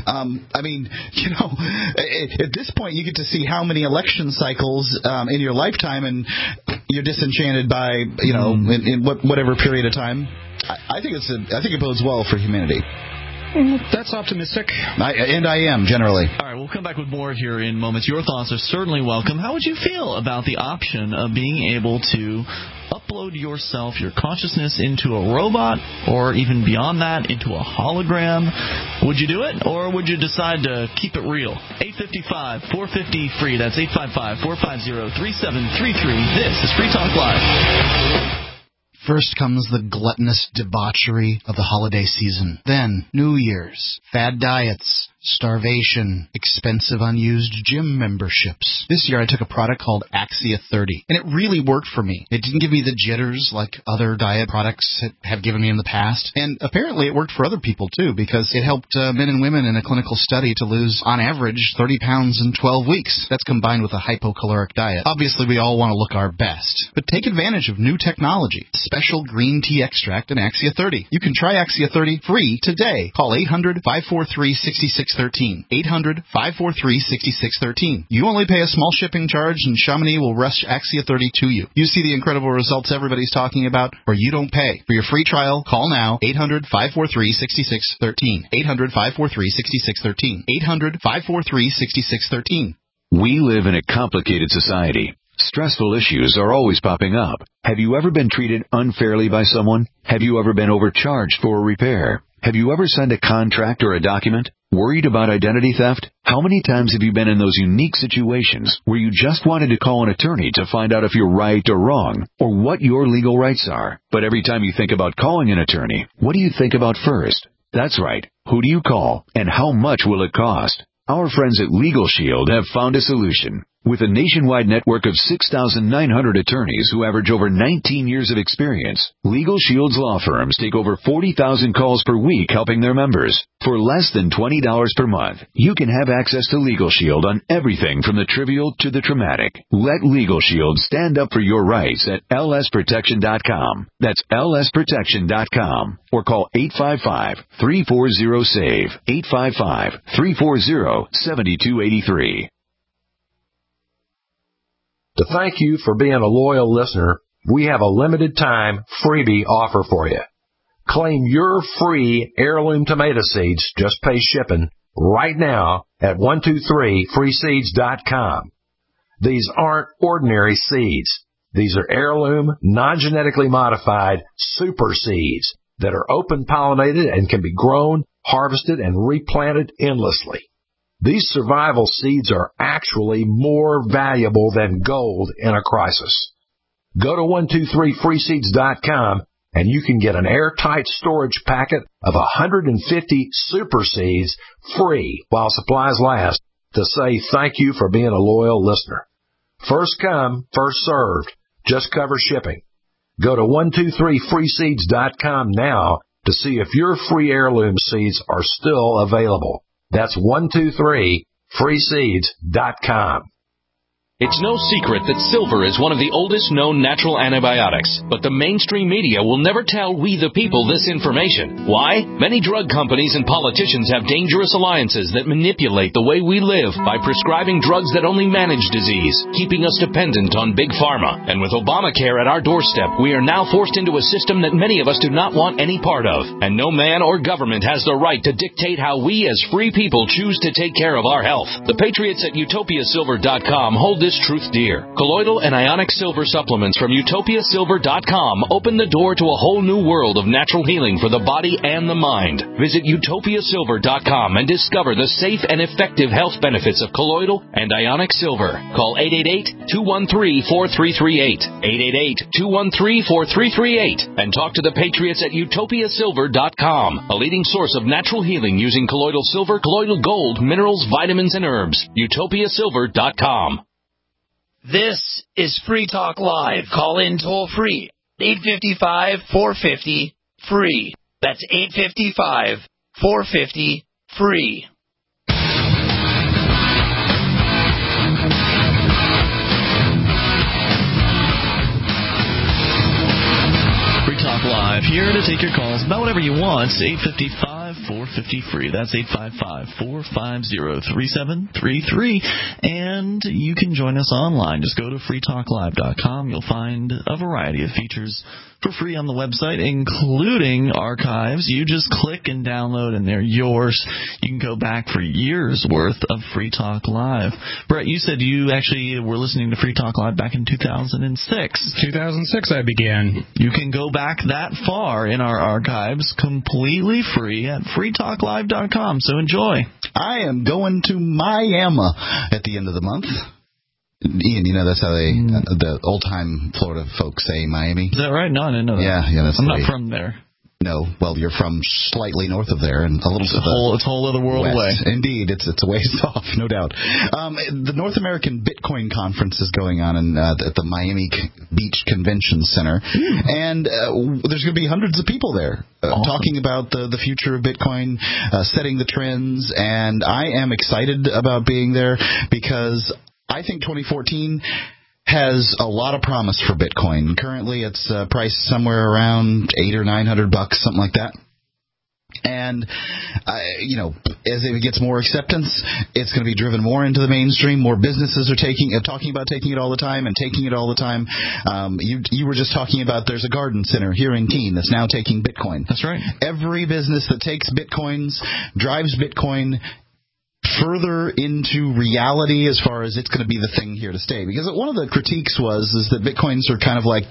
At this point, you get to see how many election cycles in your lifetime, and you're disenchanted by, in whatever period of time. I think it bodes well for humanity. That's optimistic. I am, generally. All right, we'll come back with more here in moments. Your thoughts are certainly welcome. How would you feel about the option of being able to upload yourself, your consciousness, into a robot, or even beyond that, into a hologram? Would you do it, or would you decide to keep it real? 855-450-FREE. That's 855-450-3733. This is Free Talk Live. First comes the gluttonous debauchery of the holiday season. Then, New Year's, fad diets, starvation, expensive unused gym memberships. This year I took a product called Axia 30, and it really worked for me. It didn't give me the jitters like other diet products have given me in the past, and apparently it worked for other people too, because it helped men and women in a clinical study to lose, on average, 30 pounds in 12 weeks. That's combined with a hypocaloric diet. Obviously, we all want to look our best, but take advantage of new technology. Special green tea extract in Axia 30. You can try Axia 30 free today. Call 800-543-6613. 800-543-6613. You only pay a small shipping charge, and Chamonix will rush Axia 30 to you. You see the incredible results everybody's talking about, or you don't pay. For your free trial, call now. 800-543-6613. 800-543-6613. 800-543-6613. We live in a complicated society. Stressful issues are always popping up. Have you ever been treated unfairly by someone? Have you ever been overcharged for a repair? Have you ever signed a contract or a document? Worried about identity theft? How many times have you been in those unique situations where you just wanted to call an attorney to find out if you're right or wrong, or what your legal rights are? But every time you think about calling an attorney, what do you think about first? That's right. Who do you call, and how much will it cost? Our friends at Legal Shield have found a solution. With a nationwide network of 6,900 attorneys who average over 19 years of experience, Legal Shield's law firms take over 40,000 calls per week helping their members. For less than $20 per month, you can have access to Legal Shield on everything from the trivial to the traumatic. Let Legal Shield stand up for your rights at lsprotection.com. That's lsprotection.com. Or call 855-340-SAVE. 855-340-7283. To thank you for being a loyal listener, we have a limited time freebie offer for you. Claim your free heirloom tomato seeds, just pay shipping, right now at 123freeseeds.com. These aren't ordinary seeds. These are heirloom, non-genetically modified super seeds that are open pollinated and can be grown, harvested, and replanted endlessly. These survival seeds are actually more valuable than gold in a crisis. Go to 123freeseeds.com and you can get an airtight storage packet of 150 super seeds free while supplies last to say thank you for being a loyal listener. First come, first served. Just cover shipping. Go to 123freeseeds.com now to see if your free heirloom seeds are still available. That's 123freeseeds.com. It's no secret that silver is one of the oldest known natural antibiotics, but the mainstream media will never tell we the people this information. Why? Many drug companies and politicians have dangerous alliances that manipulate the way we live by prescribing drugs that only manage disease, keeping us dependent on big pharma. And with Obamacare at our doorstep, we are now forced into a system that many of us do not want any part of. And no man or government has the right to dictate how we as free people choose to take care of our health. The patriots at utopiasilver.com hold this truth dear. Colloidal and ionic silver supplements from utopiasilver.com open the door to a whole new world of natural healing for the body and the mind. Visit utopiasilver.com and discover the safe and effective health benefits of colloidal and ionic silver. Call 888-213-4338. 888-213-4338 and talk to the patriots at utopiasilver.com, a leading source of natural healing using colloidal silver, colloidal gold, minerals, vitamins, and herbs. utopiasilver.com. This is Free Talk Live. Call in toll free. 855-450-FREE. That's 855-450-FREE. Free Talk Live, here to take your calls about whatever you want. 855-450-FREE. That's 855-450-3733. And you can join us online. Just go to freetalklive.com. You'll find a variety of features for free on the website, including archives. You just click and download, and they're yours. You can go back for years' worth of Free Talk Live. Brett, you said you actually were listening to Free Talk Live back in 2006. 2006 I began. You can go back that far in our archives completely free at freetalklive.com. So enjoy. I am going to Miami at the end of the month. Ian, you know that's how they the old-time Florida folks say Miami. Is that right? No, I didn't know that. Yeah, that's I'm not from there. No, well, you're from slightly north of there and a little it's a whole other world west. Away. Indeed, it's a ways off, no doubt. The North American Bitcoin Conference is going on at the Miami Beach Convention Center, and there's going to be hundreds of people there talking about the future of Bitcoin, setting the trends, and I am excited about being there because I think 2014 has a lot of promise for Bitcoin. Currently, it's priced somewhere around $800 or $900, something like that. And, as it gets more acceptance, it's going to be driven more into the mainstream. More businesses are talking about taking it all the time and taking it all the time. You were just talking about there's a garden center here in Keene that's now taking Bitcoin. That's right. Every business that takes Bitcoins drives Bitcoin further into reality as far as it's going to be the thing here to stay. Because one of the critiques is that Bitcoins are kind of like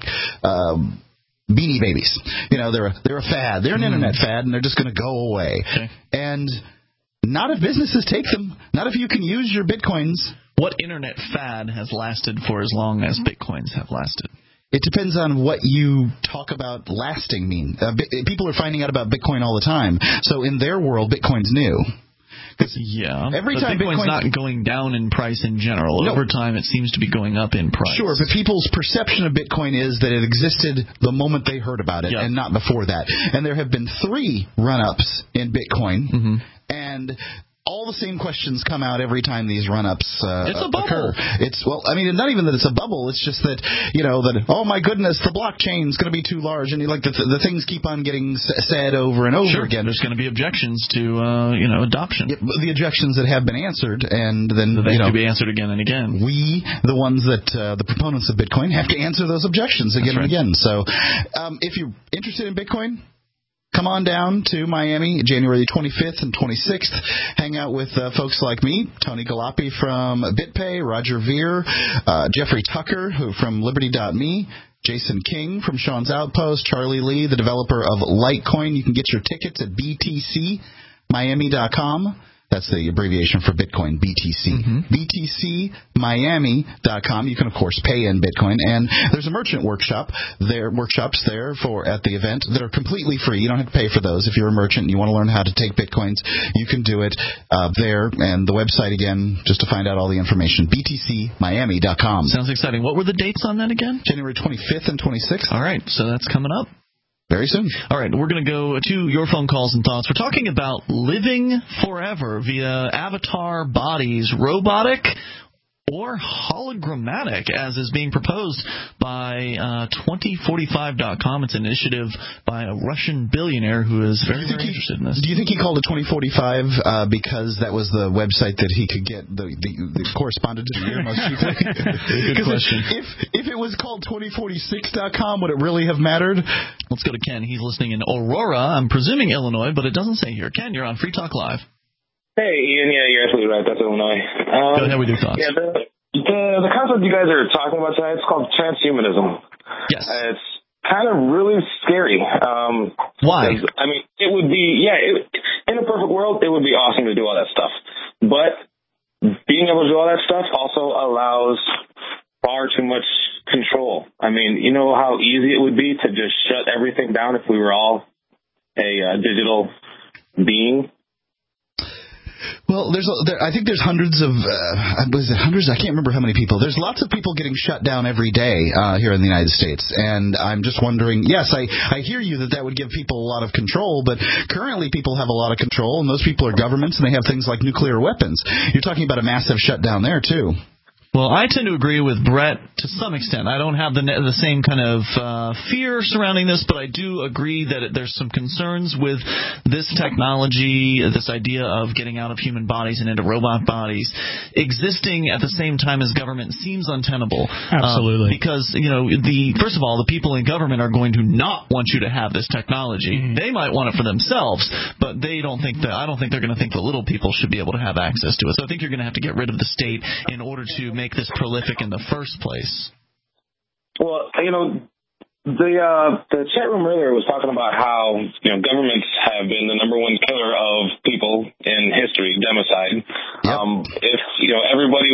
Beanie Babies. They're a fad. They're an internet fad, and they're just going to go away. Okay. And not if businesses take them. Not if you can use your Bitcoins. What internet fad has lasted for as long as Bitcoins have lasted? It depends on what you talk about lasting mean. People are finding out about Bitcoin all the time. So in their world, Bitcoin's new. Yeah, every time Bitcoin's not going down in price in general. No. Over time, it seems to be going up in price. Sure, but people's perception of Bitcoin is that it existed the moment they heard about it and not before that. And there have been 3 run-ups in Bitcoin, and all the same questions come out every time these run-ups occur. Not even that it's a bubble. It's just that, oh, my goodness, the blockchain's going to be too large. And the things keep on getting said over and over again. There's going to be objections to, adoption. Yeah, the objections that have been answered, and then, they have to be answered again and again. We, the ones that, the proponents of Bitcoin, have to answer those objections again and again. So, if you're interested in Bitcoin, come on down to Miami, January 25th and 26th. Hang out with folks like me, Tony Galapi from BitPay, Roger Veer, Jeffrey Tucker from Liberty.me, Jason King from Sean's Outpost, Charlie Lee, the developer of Litecoin. You can get your tickets at btcmiami.com. That's the abbreviation for Bitcoin, BTC. BTCmiami.com. You can, of course, pay in Bitcoin. And there's a merchant workshops there at the event that are completely free. You don't have to pay for those. If you're a merchant and you want to learn how to take Bitcoins, you can do it there. And the website, again, just to find out all the information, BTCmiami.com. Sounds exciting. What were the dates on that again? January 25th and 26th. All right, so that's coming up. Very soon. All right, we're going to go to your phone calls and thoughts. We're talking about living forever via avatar bodies, robotic or hologrammatic, as is being proposed by 2045.com. It's an initiative by a Russian billionaire who is very interested in this. Do you think he called it 2045 because that was the website that he could get the correspondent of the year most cheaply? Good question. If it was called 2046.com, would it really have mattered? Let's go to Ken. He's listening in Aurora, I'm presuming Illinois, but it doesn't say here. Ken, you're on Free Talk Live. Hey, Ian, yeah, you're absolutely right. That's Illinois. Go ahead with your thoughts. Yeah, the concept you guys are talking about tonight, it's called transhumanism. Yes. It's kind of really scary. Why? I mean, it would be, in a perfect world, it would be awesome to do all that stuff. But being able to do all that stuff also allows far too much control. I mean, you know how easy it would be to just shut everything down if we were all a digital being? Well, I think there's hundreds of, hundreds? I can't remember how many people. There's lots of people getting shut down every day here in the United States. And I'm just wondering, yes, I hear you that would give people a lot of control, but currently people have a lot of control, and those people are governments, and they have things like nuclear weapons. You're talking about a massive shutdown there, too. Well, I tend to agree with Brett to some extent. I don't have the same kind of fear surrounding this, but I do agree that there's some concerns with this technology, this idea of getting out of human bodies and into robot bodies, existing at the same time as government seems untenable. Absolutely. Because, first of all, the people in government are going to not want you to have this technology. Mm-hmm. They might want it for themselves, but I don't think they're going to think the little people should be able to have access to it. So I think you're going to have to get rid of the state in order to make this prolific in the first place. Well, the chat room earlier was talking about how governments have been the number one killer of people in history, democide. Yep. If everybody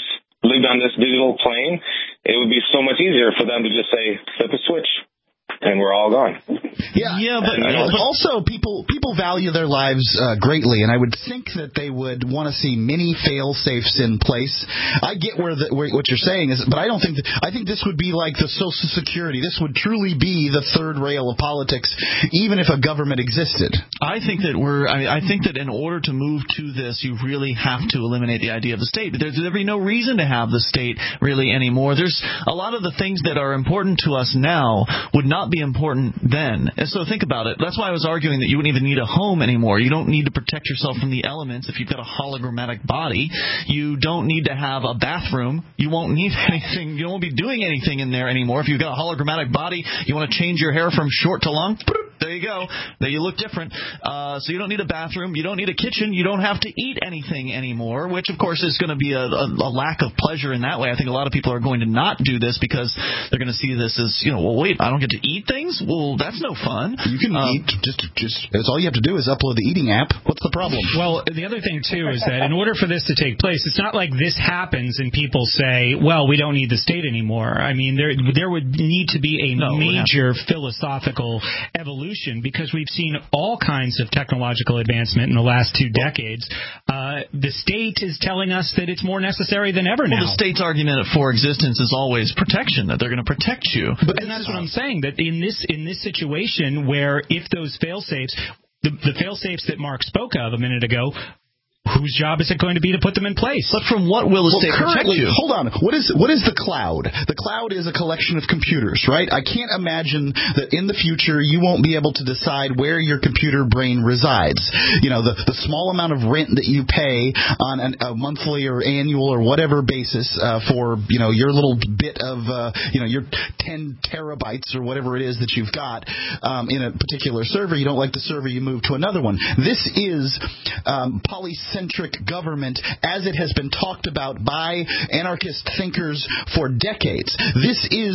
lived on this digital plane, it would be so much easier for them to just say flip a switch, and we're all gone. Yeah, but also people value their lives greatly, and I would think that they would want to see many fail-safes in place. I get what you're saying is, but I don't think I think this would be like the Social Security. This would truly be the third rail of politics, even if a government existed. I think that in order to move to this, you really have to eliminate the idea of the state. There'd be no reason to have the state really anymore. There's a lot of the things that are important to us now would not be important then. And so think about it. That's why I was arguing that you wouldn't even need a home anymore. You don't need to protect yourself from the elements if you've got a hologrammatic body. You don't need to have a bathroom. You won't need anything. You won't be doing anything in there anymore. If you've got a hologrammatic body, you want to change your hair from short to long, there you go. There you look different. So you don't need a bathroom. You don't need a kitchen. You don't have to eat anything anymore, which, of course, is going to be a lack of pleasure in that way. I think a lot of people are going to not do this because they're going to see this as, well, wait, I don't get to eat things? Well, that's no fun. You can eat. Just all you have to do is upload the eating app. What's the problem? Well, the other thing, too, is that in order for this to take place, it's not like this happens and people say, well, we don't need the state anymore. I mean, there would need to be a major philosophical evolution, because we've seen all kinds of technological advancement in the last 2 decades. The state is telling us that it's more necessary than ever now. Well, the state's argument for existence is always protection, that they're going to protect you. And that's what I'm saying, that in this situation where if those fail-safes, the fail-safes that Mark spoke of a minute ago, whose job is it going to be to put them in place? But from what will the state protect you? Hold on. What is the cloud? The cloud is a collection of computers, right? I can't imagine that in the future you won't be able to decide where your computer brain resides. The small amount of rent that you pay on a monthly or annual or whatever basis for, your little bit of, your 10 terabytes or whatever it is that you've got in a particular server. You don't like the server, you move to another one. This is polycentric government as it has been talked about by anarchist thinkers for decades. This is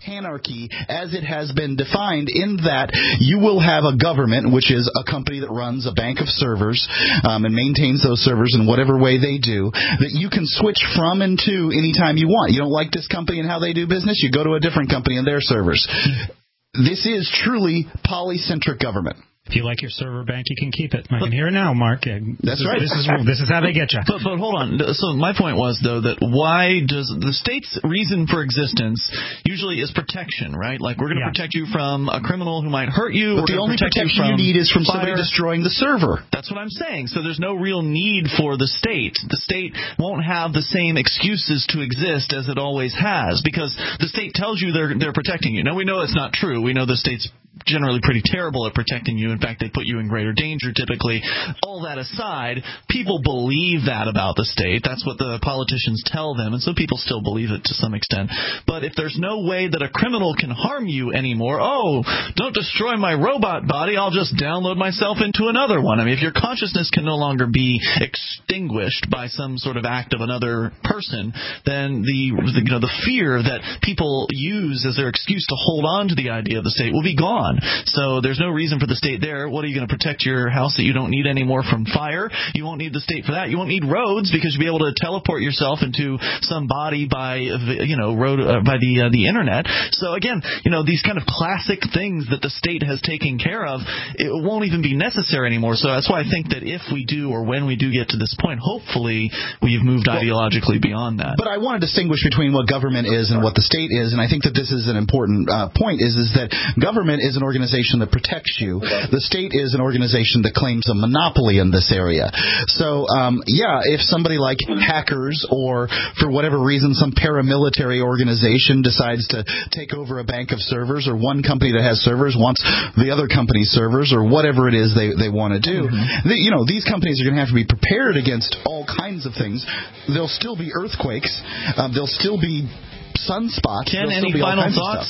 panarchy as it has been defined, in that you will have a government, which is a company that runs a bank of servers and maintains those servers in whatever way they do, that you can switch from and to anytime you want. You don't like this company and how they do business, you go to a different company and their servers. This is truly polycentric government. If you like your server bank, you can keep it. I can hear it now, Mark. That's right. This is how they get you. But hold on. So my point was, though, that why does the state's reason for existence usually is protection, right? Like, we're going to protect you from a criminal who might hurt you. But the only protection you need is from somebody destroying the server. That's what I'm saying. So there's no real need for the state. The state won't have the same excuses to exist as it always has, because the state tells you they're protecting you. Now, we know it's not true. We know the state's generally pretty terrible at protecting you. In fact, they put you in greater danger typically. All that aside, people believe that about the state. That's what the politicians tell them, and so people still believe it to some extent. But if there's no way that a criminal can harm you anymore, don't destroy my robot body, I'll just download myself into another one. I mean, if your consciousness can no longer be extinguished by some sort of act of another person, then the fear that people use as their excuse to hold on to the idea of the state will be gone. So there's no reason for the state there. What are you going to protect your house that you don't need anymore from fire? You won't need the state for that. You won't need roads, because you'll be able to teleport yourself into some body by the internet. So again, these kind of classic things that the state has taken care of, it won't even be necessary anymore. So that's why I think that if we do, or when we do get to this point, hopefully we've moved ideologically beyond that. But I want to distinguish between what government is and what the state is, and I think that this is an important point, is that government is an organization that protects you. The state is an organization that claims a monopoly in this area. So, if somebody like hackers, or for whatever reason some paramilitary organization decides to take over a bank of servers, or one company that has servers wants the other company's servers, or whatever it is they want to do, these companies are going to have to be prepared against all kinds of things. There'll still be earthquakes. There'll still be sunspots. Ken, any final thoughts?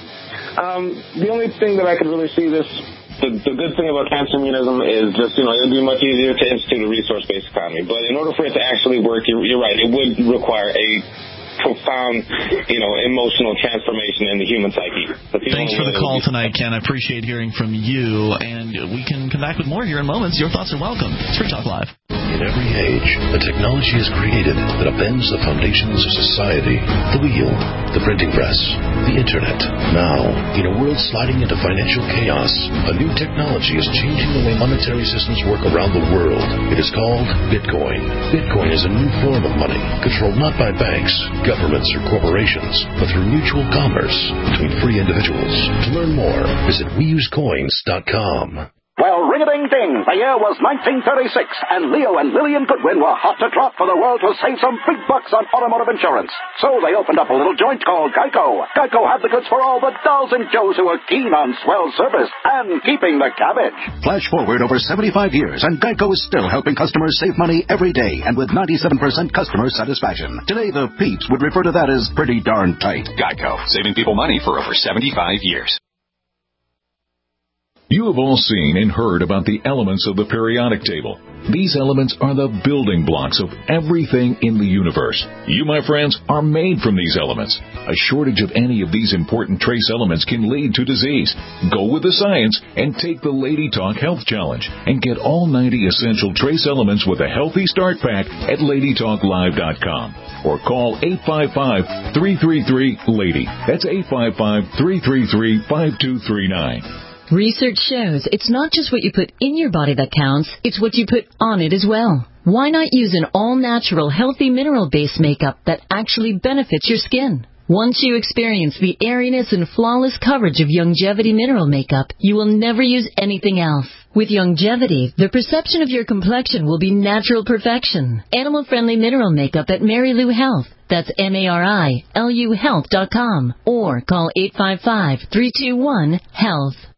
The only thing that I could really see the good thing about transhumanism is just, it would be much easier to institute a resource-based economy. But in order for it to actually work, you're right, it would require a profound, emotional transformation in the human psyche. Thanks for the call tonight, Ken. I appreciate hearing from you, and we can come back with more here in moments. Your thoughts are welcome. It's Free Talk Live. In every age, a technology is created that upends the foundations of society. The wheel, the printing press, the internet. Now, in a world sliding into financial chaos, a new technology is changing the way monetary systems work around the world. It is called Bitcoin. Bitcoin is a new form of money, controlled not by banks, governments, or corporations, but through mutual commerce between free individuals. To learn more, visit weusecoins.com. Well, ring-a-ding-ding, the year was 1936, and Leo and Lillian Goodwin were hot to trot for the world to save some big bucks on automotive insurance. So they opened up a little joint called Geico. Geico had the goods for all the dolls and Joes who were keen on swell service and keeping the cabbage. Flash forward over 75 years, and Geico is still helping customers save money every day, and with 97% customer satisfaction. Today, the peeps would refer to that as pretty darn tight. Geico, saving people money for over 75 years. You have all seen and heard about the elements of the periodic table. These elements are the building blocks of everything in the universe. You, my friends, are made from these elements. A shortage of any of these important trace elements can lead to disease. Go with the science and take the Lady Talk Health Challenge and get all 90 essential trace elements with a healthy start pack at LadyTalkLive.com or call 855-333-LADY. That's 855-333-5239. Research shows it's not just what you put in your body that counts, it's what you put on it as well. Why not use an all-natural, healthy mineral-based makeup that actually benefits your skin? Once you experience the airiness and flawless coverage of Youngevity mineral makeup, you will never use anything else. With Youngevity, the perception of your complexion will be natural perfection. Animal-friendly mineral makeup at Mary Lou Health. That's MARILU Health.com or call 855-321-HEALTH.